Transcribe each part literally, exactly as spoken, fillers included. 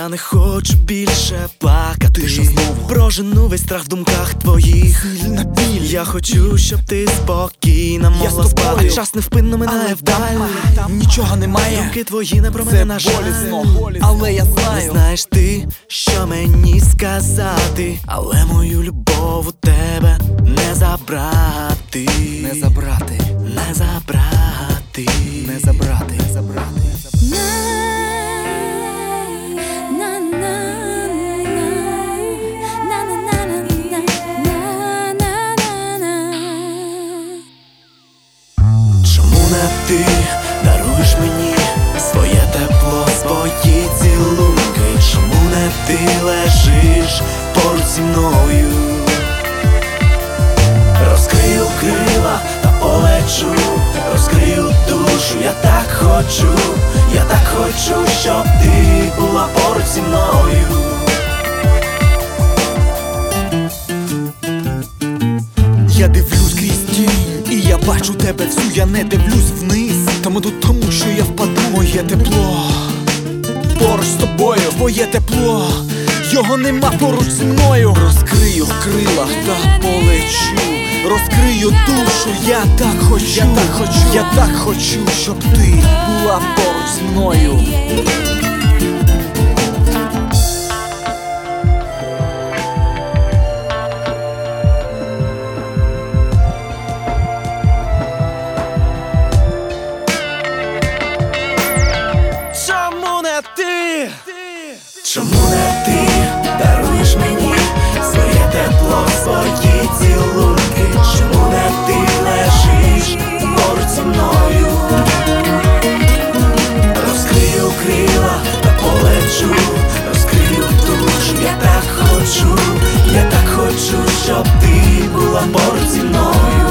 Я не хочу більше плакати. Ти що знову? Прожену весь страх в думках твоїх. Сильна біль. Я хочу, щоб ти спокійно Я могла з спати. тобою. Час невпинно минає Але вдаль. там нічого немає. Думки твої не про Це мене, на жаль. болісно, але я Не знаю. знаєш ти, що мені сказати, але мою любов у тебе не забрати. Не забрати, Не забрати. не забрати, не забрати. Чому не ти даруєш мені своє тепло, свої цілунки? Чому не ти лежиш поруч зі мною? Розкрию крила та полечу, розкрию душу, я так хочу, я так хочу, щоб ти була поруч зі мною. Я дивлюсь крізь тінь, і я бачу тебе всю, я не дивлюсь вниз. Тому тут тому, що я впаду. Моє тепло поруч з тобою, твоє тепло, його нема поруч зі мною. Розкрию крила та полечу, розкрию душу, я так хочу, я так хочу, я так хочу, щоб ти була поруч зі мною. Чому не ти? Чому не ти даруєш мені своє тепло, свої цілунки? Чому не ти лежиш поруч зі мною? Розкрию крила та полечу, розкрию душу, я так хочу, я так хочу, щоб ти була поруч зі мною.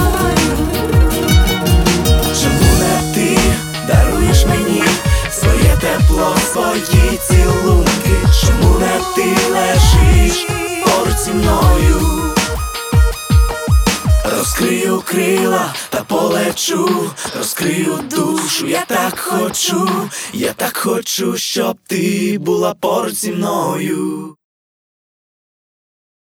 Чому не ти даруєш мені своє тепло, свої цілунки? Чому не ти лежиш поруч зі мною? Розкрию крила та полечу, розкрию душу, я так хочу, я так хочу, щоб ти була поруч зі мною.